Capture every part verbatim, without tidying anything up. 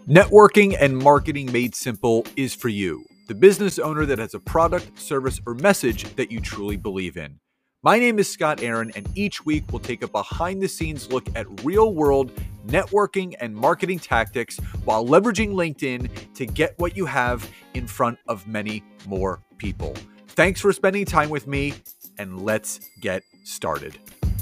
Networking and Marketing Made Simple is for you, the business owner that has a product, service, or message that you truly believe in. My name is Scott Aaron, and each week we'll take a behind-the-scenes look at real-world networking and marketing tactics while leveraging LinkedIn to get what you have in front of many more people. Thanks for spending time with me, and let's get started.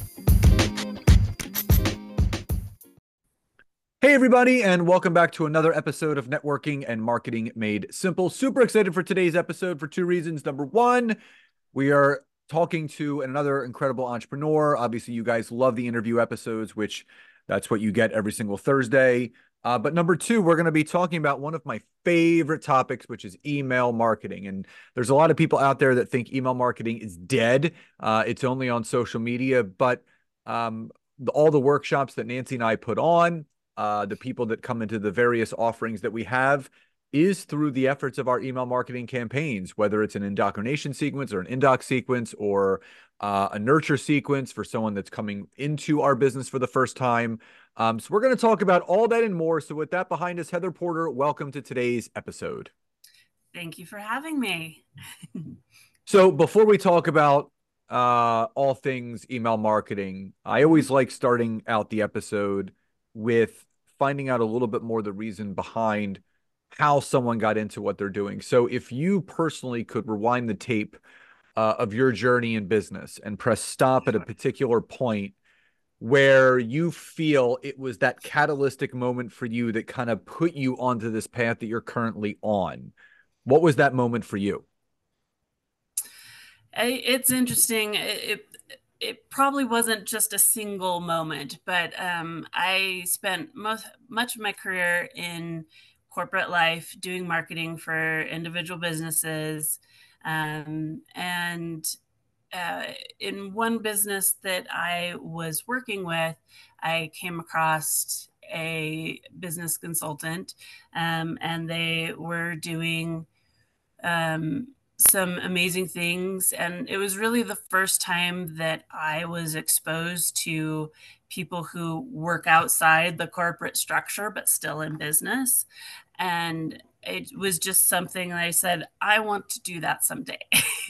Hey everybody, and welcome back to another episode of Networking and Marketing Made Simple. Super excited for today's episode for two reasons. Number one, we are talking to another incredible entrepreneur. Obviously, you guys love the interview episodes, which that's what you get every single Thursday. Uh, but number two, we're going to be talking about one of my favorite topics, which is email marketing. And there's a lot of people out there that think email marketing is dead. Uh, it's only on social media, but um, the, all the workshops that Nancy and I put on, Uh, the people that come into the various offerings that we have is through the efforts of our email marketing campaigns, whether it's an indoctrination sequence or an indoc sequence or uh, a nurture sequence for someone that's coming into our business for the first time. Um, so we're going to talk about all that and more. So with that behind us, Heather Porter, welcome to today's episode. Thank you for having me. So before we talk about uh, all things email marketing, I always like starting out the episode with finding out a little bit more the reason behind how someone got into what they're doing. So if you personally could rewind the tape uh, of your journey in business and press stop at a particular point where you feel it was that catalytic moment for you that kind of put you onto this path that you're currently on, what was that moment for you? It's interesting. It, it probably wasn't just a single moment, but um, I spent most much of my career in corporate life doing marketing for individual businesses. Um, and uh, in one business that I was working with, I came across a business consultant, um, and they were doing um, some amazing things. And it was really the first time that I was exposed to people who work outside the corporate structure, but still in business. And it was just something that I said, I want to do that someday.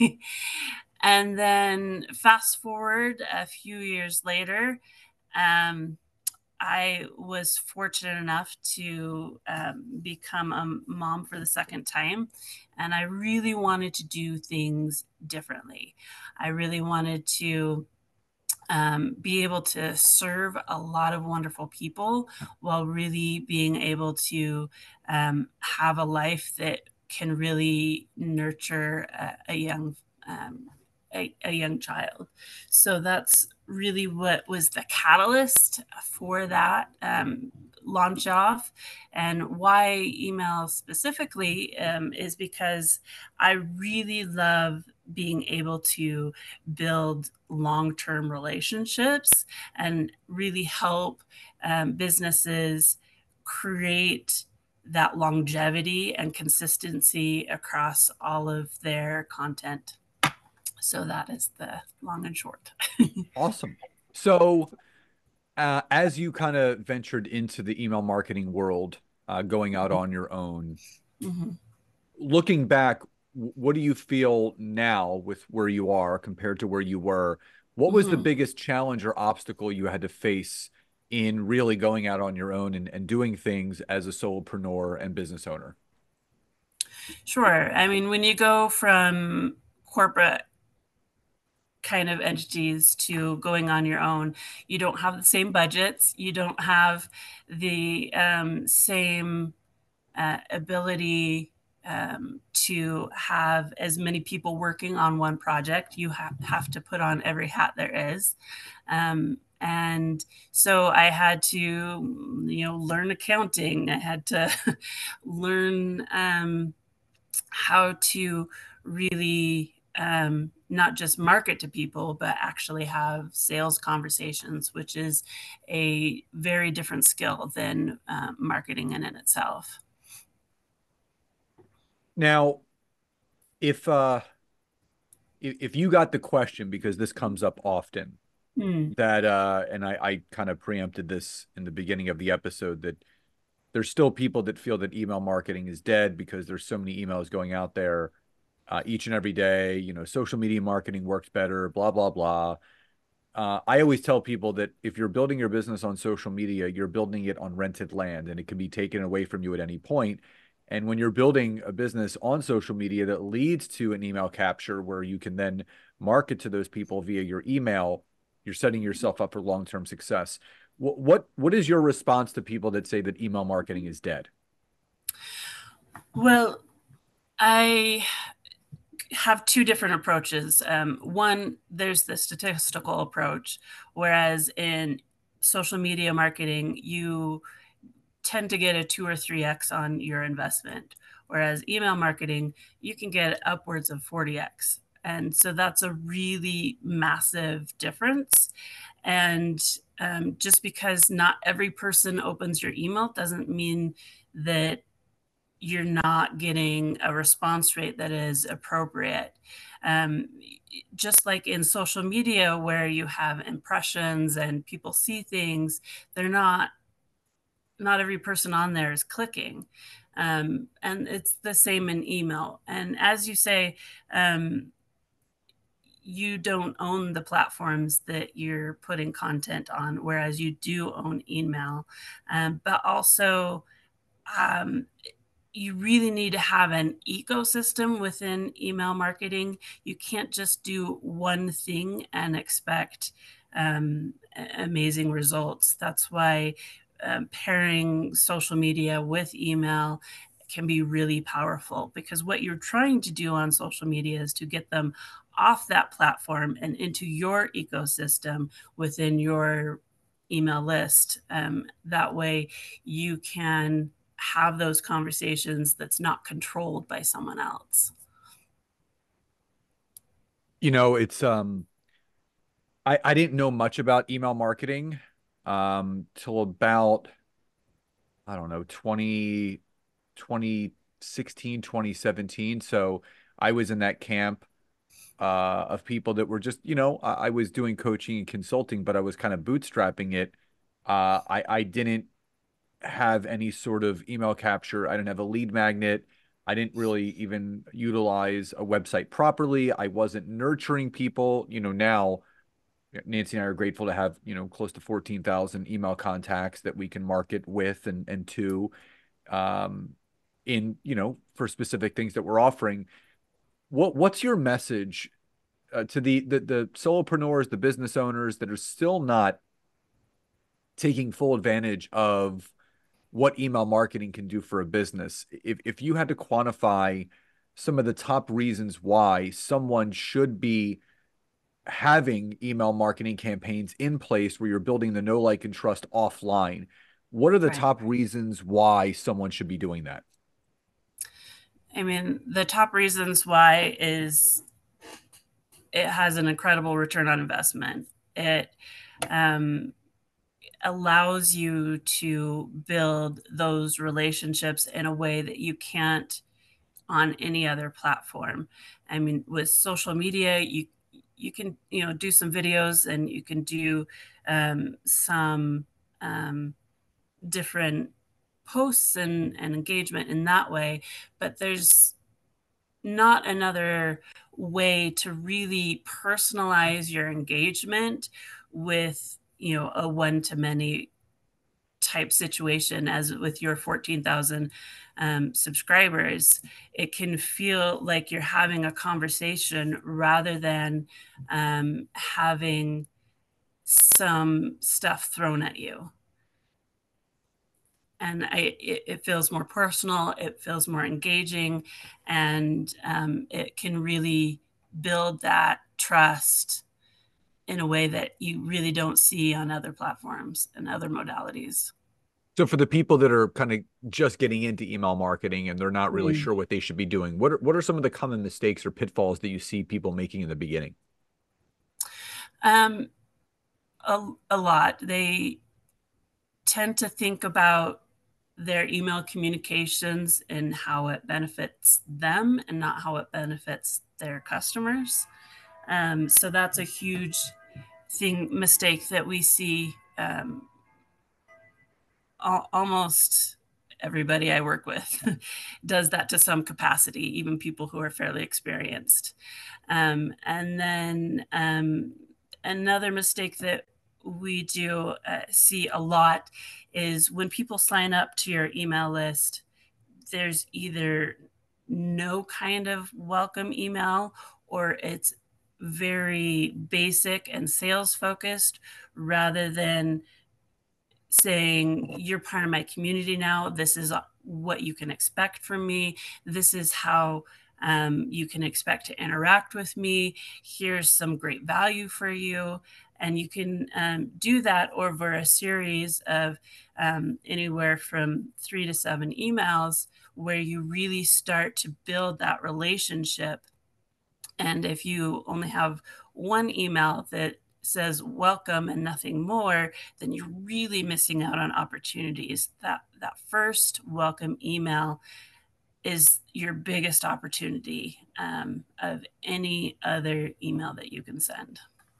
And then fast forward a few years later, um, I was fortunate enough to um, become a mom for the second time, and I really wanted to do things differently. I really wanted to um, be able to serve a lot of wonderful people while really being able to um, have a life that can really nurture a, a young um, a, a young child. So that's really what was the catalyst for that um, launch off. And why email specifically um, is because I really love being able to build long-term relationships and really help um, businesses create that longevity and consistency across all of their content. So that is the long and short. Awesome. So uh, as you kind of ventured into the email marketing world, uh, going out on your own, Mm-hmm. looking back, what do you feel now with where you are compared to where you were? What was the Mm-hmm. biggest challenge or obstacle you had to face in really going out on your own and, and doing things as a solopreneur and business owner? Sure. I mean, when you go from corporate kind of entities to going on your own, you don't have the same budgets. You don't have the um, same uh, ability um, to have as many people working on one project. You ha- have to put on every hat there is. Um, and so I had to, you know, learn accounting. I had to learn um, how to really um, not just market to people, but actually have sales conversations, which is a very different skill than uh, marketing in and itself. Now, if uh if, if you got the question, because this comes up often, Hmm. that uh and I, I kind of preempted this in the beginning of the episode, that there's still people that feel that email marketing is dead because there's so many emails going out there uh, each and every day. You know, social media marketing works better, blah, blah, blah. Uh, I always tell people that if you're building your business on social media, you're building it on rented land and it can be taken away from you at any point. And when you're building a business on social media that leads to an email capture where you can then market to those people via your email, you're setting yourself up for long-term success. What what what is your response to people that say that email marketing is dead? Well, I have two different approaches. Um, one, there's the statistical approach, whereas in social media marketing, you tend to get a two or three X on your investment. Whereas email marketing, you can get upwards of forty X. And so that's a really massive difference. And um, just because not every person opens your email doesn't mean that you're not getting a response rate that is appropriate. Um, just like in social media, where you have impressions and people see things, they're not, not every person on there is clicking. Um, and it's the same in email. And as you say, um, you don't own the platforms that you're putting content on, whereas you do own email. Um, but also, um, you really need to have an ecosystem within email marketing. You can't just do one thing and expect um, amazing results. That's why um, pairing social media with email can be really powerful, because what you're trying to do on social media is to get them off that platform and into your ecosystem within your email list. Um, that way you can have those conversations that's not controlled by someone else. You know, it's um I I didn't know much about email marketing um till about I don't know, twenty twenty sixteen, twenty seventeen. So I was in that camp uh, of people that were just, you know, I, I was doing coaching and consulting, but I was kind of bootstrapping it. Uh, I, I didn't have any sort of email capture. I didn't have a lead magnet. I didn't really even utilize a website properly. I wasn't nurturing people. You know, now Nancy and I are grateful to have, you know, close to fourteen thousand email contacts that we can market with and, and to um, in, you know, for specific things that we're offering. What what's your message uh, to the, the the solopreneurs, the business owners that are still not taking full advantage of what email marketing can do for a business? If if you had to quantify some of the top reasons why someone should be having email marketing campaigns in place where you're building the know, like, and trust offline, what are the Right. top reasons why someone should be doing that? I mean, the top reasons why is it has an incredible return on investment. It um, allows you to build those relationships in a way that you can't on any other platform. I mean, with social media, you you can, you know, do some videos and you can do um, some um, different posts and, and engagement in that way. But there's not another way to really personalize your engagement with, you know, a one to many type situation as with your fourteen thousand um, subscribers. It can feel like you're having a conversation rather than um, having some stuff thrown at you. And I, it, it feels more personal, it feels more engaging, and um, it can really build that trust in a way that you really don't see on other platforms and other modalities. So for the people that are kind of just getting into email marketing and they're not really Mm. sure what they should be doing, what are, what are some of the common mistakes or pitfalls that you see people making in the beginning? Um, a, a lot. They tend to think about their email communications and how it benefits them and not how it benefits their customers. Um, so that's a huge thing, mistake that we see um, al- almost everybody I work with does that to some capacity, even people who are fairly experienced. Um, and then um, another mistake that we do uh, see a lot is when people sign up to your email list, there's either no kind of welcome email, or it's very basic and sales focused rather than saying, you're part of my community now. This is what you can expect from me. This is how um, you can expect to interact with me. Here's some great value for you. And you can um, do that over a series of um, anywhere from three to seven emails, where you really start to build that relationship. And if you only have one email that says welcome and nothing more, then you're really missing out on opportunities. That that first welcome email is your biggest opportunity um, of any other email that you can send.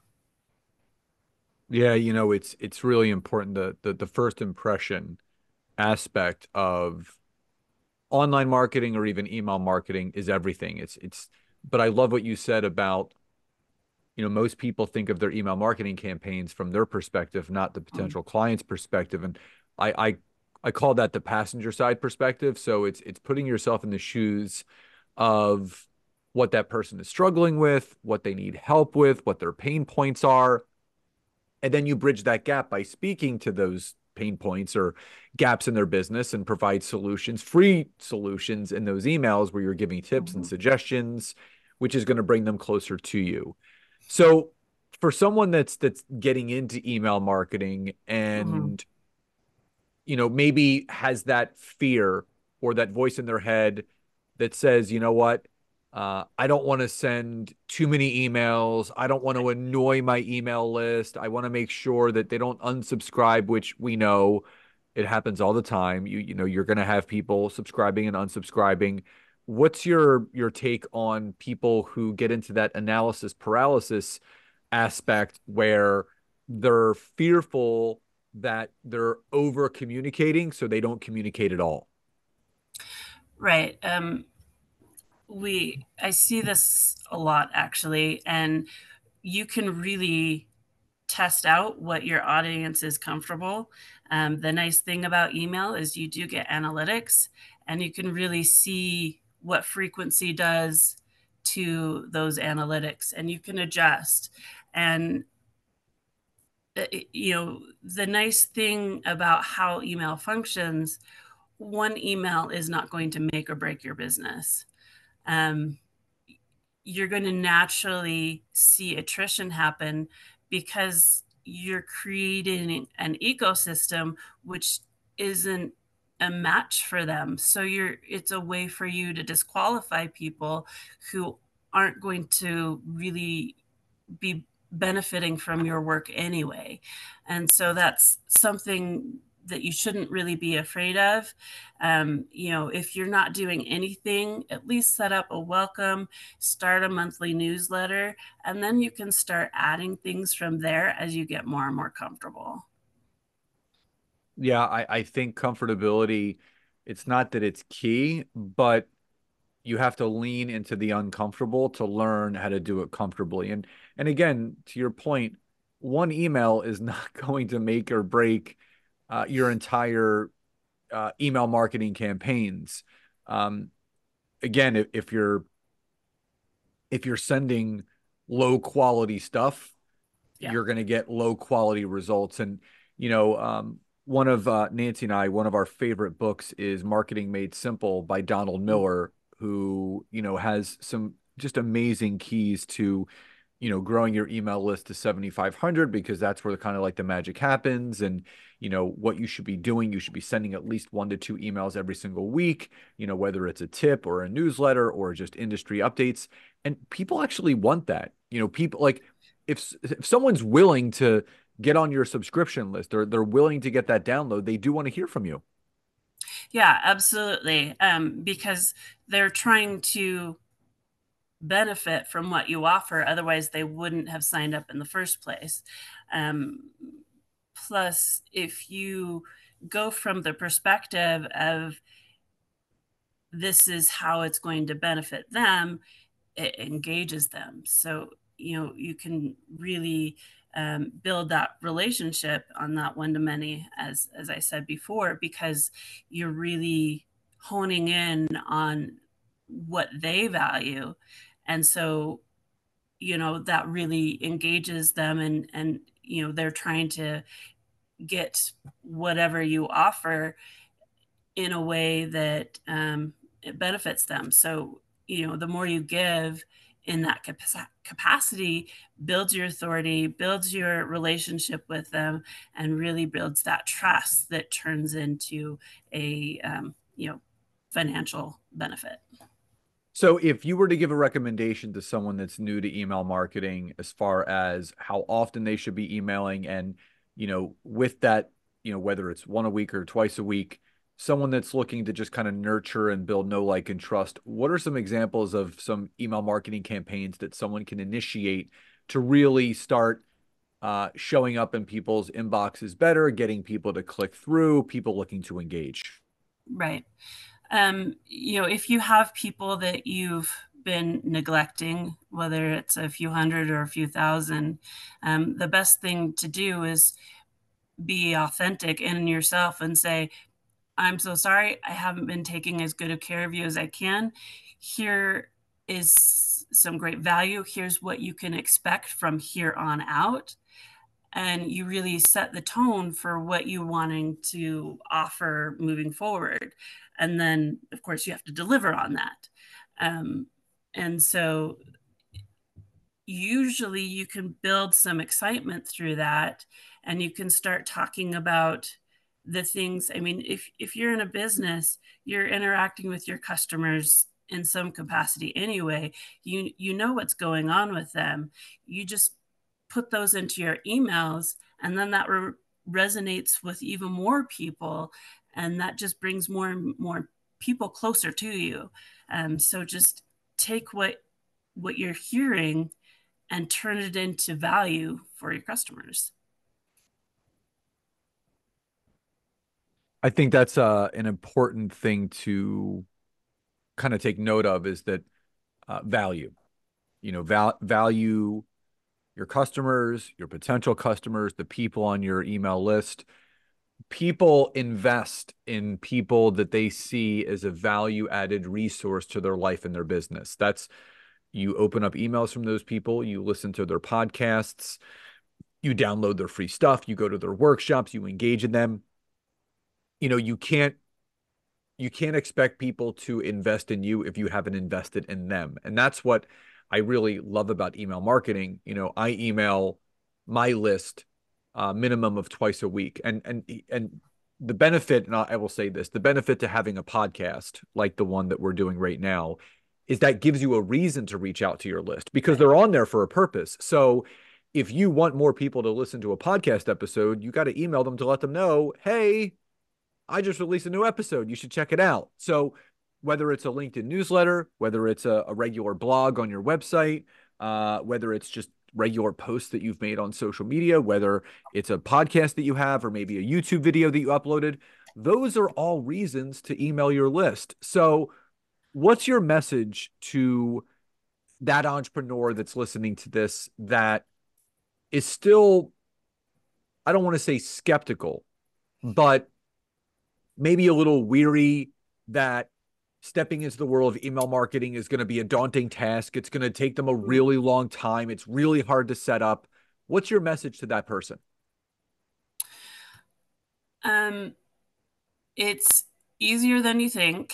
Yeah, you know, it's it's really important, the the, the first impression aspect of online marketing or even email marketing is everything. It's it's but I love what you said about, you know, most people think of their email marketing campaigns from their perspective, not the Mm. potential client's perspective. And I I I call that the passenger side perspective. So it's it's putting yourself in the shoes of what that person is struggling with, what they need help with, what their pain points are. And then you bridge that gap by speaking to those pain points or gaps in their business and provide solutions, free solutions in those emails where you're giving tips and Mhm. suggestions, which is going to bring them closer to you. So for someone that's that's getting into email marketing Mhm. and, you know, maybe has that fear or that voice in their head that says, you know what, uh, I don't want to send too many emails. I don't want to annoy my email list. I want to make sure that they don't unsubscribe, which we know it happens all the time. You you know, you're going to have people subscribing and unsubscribing. What's your your take on people who get into that analysis paralysis aspect where they're fearful that they're over communicating, so they don't communicate at all? Right. Um, we I see this a lot actually, and you can really test out what your audience is comfortable. Um, the nice thing about email is you do get analytics, and you can really see what frequency does to those analytics, and you can adjust. And uh, you know, the nice thing about how email functions, one email is not going to make or break your business. Um, you're going to naturally see attrition happen because you're creating an ecosystem which isn't a match for them. So you're it's a way for you to disqualify people who aren't going to really be benefiting from your work anyway. And so that's something that you shouldn't really be afraid of. Um, you know, if you're not doing anything, at least set up a welcome, start a monthly newsletter, and then you can start adding things from there as you get more and more comfortable. Yeah, I, I think comfortability, it's not that it's key, but you have to lean into the uncomfortable to learn how to do it comfortably. And and again, to your point, one email is not going to make or break uh, your entire uh, email marketing campaigns. Um, Again, if, if you're if you're sending low quality stuff, Yeah. you're going to get low quality results. And, you know, um, one of uh, Nancy and I, one of our favorite books is Marketing Made Simple by Donald Miller, who, you know, has some just amazing keys to, you know, growing your email list to seventy-five hundred, because that's where the kind of like the magic happens. And, you know, what you should be doing, you should be sending at least one to two emails every single week, you know, whether it's a tip or a newsletter or just industry updates. And people actually want that. You know, people like, if if someone's willing to get on your subscription list, or they're willing to get that download, they do want to hear from you. Yeah, absolutely. Um, because they're trying to benefit from what you offer. Otherwise, they wouldn't have signed up in the first place. Um, Plus, if you go from the perspective of this is how it's going to benefit them, it engages them. So, you know, you can really um, build that relationship on that one to many, as as I said before, because you're really honing in on what they value. And so, you know, that really engages them, and and you know, they're trying to get whatever you offer in a way that um, it benefits them. So, you know, the more you give in that capacity builds your authority, builds your relationship with them, and really builds that trust that turns into a, um, you know, financial benefit. So if you were to give a recommendation to someone that's new to email marketing as far as how often they should be emailing and, you know, with that, you know, whether it's one a week or twice a week, someone that's looking to just kind of nurture and build know, like, and trust, what are some examples of some email marketing campaigns that someone can initiate to really start uh, showing up in people's inboxes better, getting people to click through, people looking to engage? Right. Um, you know, if you have people that you've been neglecting, whether it's a few hundred or a few thousand, um, the best thing to do is be authentic in yourself and say, I'm so sorry, I haven't been taking as good of care of you as I can. Here is some great value. Here's what you can expect from here on out. And you really set the tone for what you're wanting to offer moving forward. And then, of course, you have to deliver on that. Um, and so usually you can build some excitement through that, and you can start talking about the things. I mean, if if you're in a business, you're interacting with your customers in some capacity anyway. You you know what's going on with them. You just put those into your emails, and then that re- resonates with even more people, and that just brings more and more people closer to you. Um, so just take what what you're hearing and turn it into value for your customers. I think that's uh, an important thing to kind of take note of is that uh, value, you know, val value your customers, your potential customers, the people on your email list. People invest in people that they see as a value added resource to their life and their business. That's you open up emails from those people, you listen to their podcasts, you download their free stuff, you go to their workshops, you engage in them. You know, you can't you can't expect people to invest in you if you haven't invested in them. And that's what I really love about email marketing. You know, I email my list uh, minimum of twice a week. And and and the benefit, and I will say this, the benefit to having a podcast like the one that we're doing right now is that gives you a reason to reach out to your list because Right. they're on there for a purpose. So if you want more people to listen to a podcast episode, you got to email them to let them know, hey, I just released a new episode. You should check it out. So whether it's a LinkedIn newsletter, whether it's a, a regular blog on your website, uh, whether it's just regular posts that you've made on social media, whether it's a podcast that you have, or maybe a YouTube video that you uploaded, those are all reasons to email your list. So what's your message to that entrepreneur that's listening to this that is still, I don't want to say skeptical, but maybe a little weary that stepping into the world of email marketing is going to be a daunting task. It's going to take them a really long time. It's really hard to set up. What's your message to that person? Um, it's easier than you think.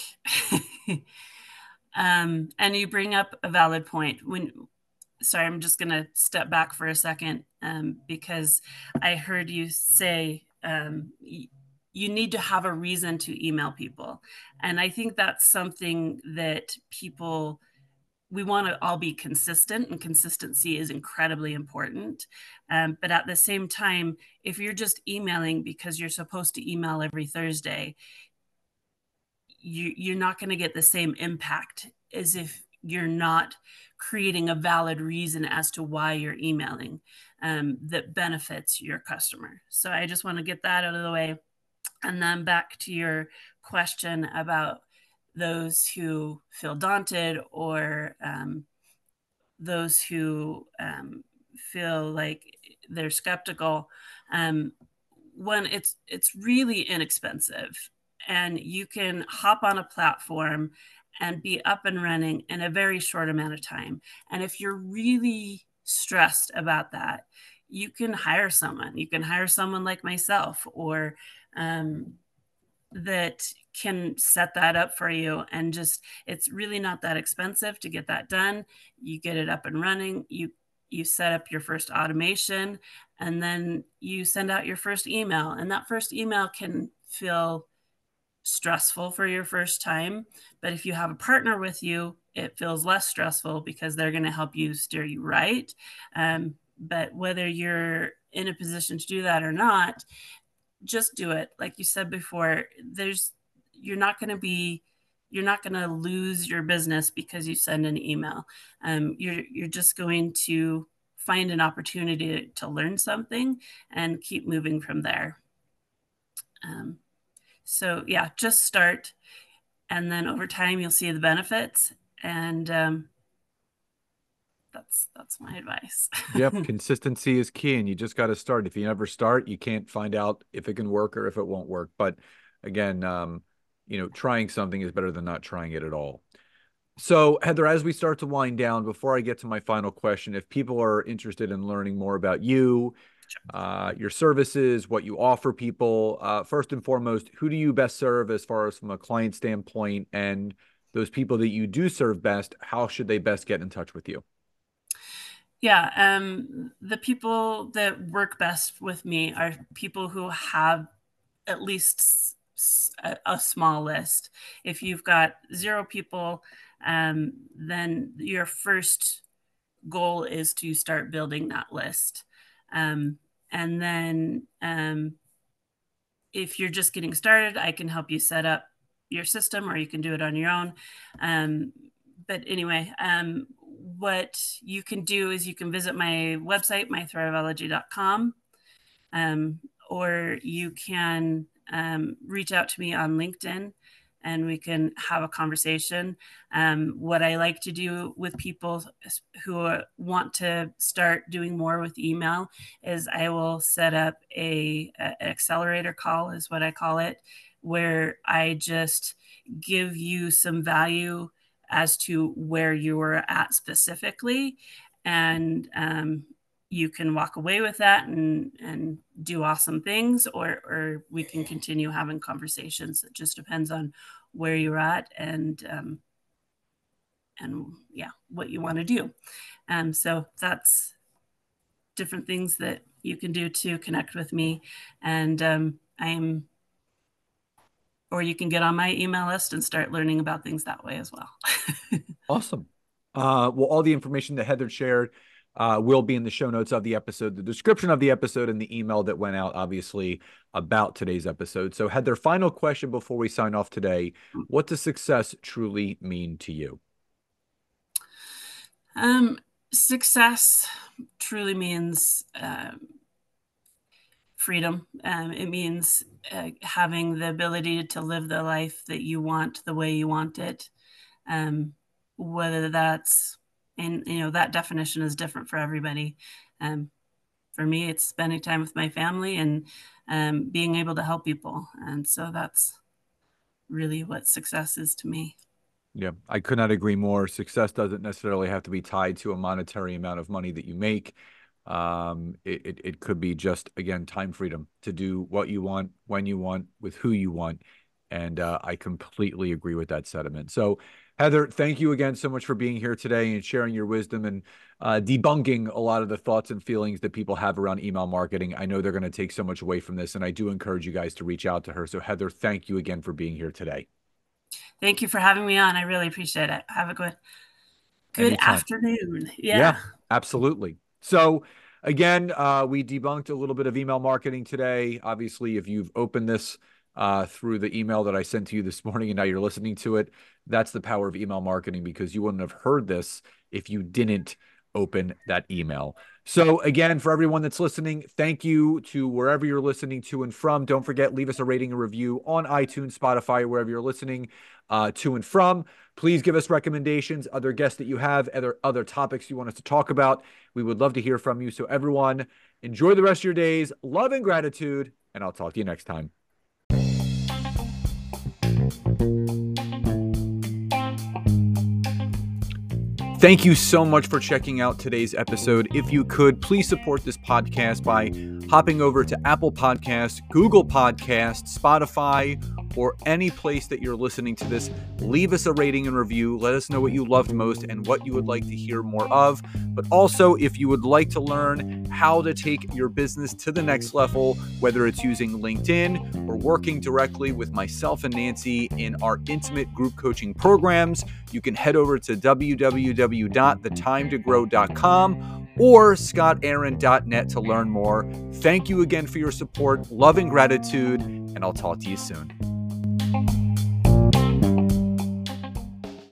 um, and you bring up a valid point. When, sorry, I'm just going to step back for a second um, because I heard you say um, you need to have a reason to email people. And I think that's something that people, we want to all be consistent, and consistency is incredibly important. Um, but at the same time, if you're just emailing because you're supposed to email every Thursday, you, you're not going to get the same impact as if you're not creating a valid reason as to why you're emailing um, that benefits your customer. So I just want to get that out of the way. And then back to your question about those who feel daunted, or um, those who um, feel like they're skeptical. Um, when it's it's really inexpensive, and you can hop on a platform and be up and running in a very short amount of time. And if you're really stressed about that, you can hire someone. You can hire someone like myself, or um, that can set that up for you. And just, it's really not that expensive to get that done. You get it up and running. You you set up your first automation, and then you send out your first email. And that first email can feel stressful for your first time, but if you have a partner with you, it feels less stressful because they're going to help you steer you right. Um, but whether you're in a position to do that or not, just do it. Like you said before, there's you're not going to be you're not going to lose your business because you send an email. Um, you're you're just going to find an opportunity to learn something and keep moving from there. Um, so yeah, just start, and then over time you'll see the benefits. And um, that's that's my advice. Yep, consistency is key, and you just got to start. If you never start, you can't find out if it can work or if it won't work. But again, um, you know, trying something is better than not trying it at all. So, Heather, as we start to wind down, before I get to my final question, if people are interested in learning more about you, uh, your services, what you offer people, uh, first and foremost, who do you best serve as far as from a client standpoint? And those people that you do serve best, how should they best get in touch with you? Yeah, um, the people that work best with me are people who have at least a, a small list. If you've got zero people, um, then your first goal is to start building that list. Um, and then um, if you're just getting started, I can help you set up your system, or you can do it on your own. Um, but anyway, um, what you can do is you can visit my website, my thriveology dot com, um, or you can um, reach out to me on LinkedIn, and we can have a conversation. Um, what I like to do with people who want to start doing more with email is I will set up a, a an accelerator call, is what I call it, where I just give you some value as to where you were at specifically, and um, you can walk away with that and and do awesome things, or or we can continue having conversations. It just depends on where you're at, and um, and yeah, what you want to do. Um, so that's different things that you can do to connect with me, and um, I'm or you can get on my email list and start learning about things that way as well. Awesome. Uh, well, all the information that Heather shared uh, will be in the show notes of the episode, the description of the episode, and the email that went out, obviously, about today's episode. So, Heather, final question before we sign off today. What does success truly mean to you? Um, success truly means um, freedom. Um, it means uh, having the ability to live the life that you want the way you want it. Um, whether that's, and you know, that definition is different for everybody. Um, for me, it's spending time with my family and um, being able to help people. And so that's really what success is to me. Yeah, I could not agree more. Success doesn't necessarily have to be tied to a monetary amount of money that you make. Um, it, it, it could be just, again, time freedom to do what you want, when you want, with who you want. And uh, I completely agree with that sentiment. So, Heather, thank you again so much for being here today and sharing your wisdom and uh, debunking a lot of the thoughts and feelings that people have around email marketing. I know they're going to take so much away from this, and I do encourage you guys to reach out to her. So, Heather, thank you again for being here today. Thank you for having me on. I really appreciate it. Have a good good Anytime. afternoon. Yeah, Yeah. absolutely. So again, uh, we debunked a little bit of email marketing today. Obviously, if you've opened this uh, through the email that I sent to you this morning and now you're listening to it, that's the power of email marketing, because you wouldn't have heard this if you didn't open that email. So again, for everyone that's listening, thank you to wherever you're listening to and from. Don't forget, leave us a rating and review on iTunes, Spotify, wherever you're listening uh, to and from. Please give us recommendations, other guests that you have, other, other topics you want us to talk about. We would love to hear from you. So everyone, enjoy the rest of your days. Love and gratitude, and I'll talk to you next time. Thank you so much for checking out today's episode. If you could, please support this podcast by hopping over to Apple Podcasts, Google Podcasts, Spotify, or any place that you're listening to this. Leave us a rating and review. Let us know what you loved most and what you would like to hear more of. But also, if you would like to learn how to take your business to the next level, whether it's using LinkedIn or working directly with myself and Nancy in our intimate group coaching programs, you can head over to w w w dot the time to grow dot com or scott aaron dot net to learn more. Thank you again for your support, love and gratitude, and I'll talk to you soon.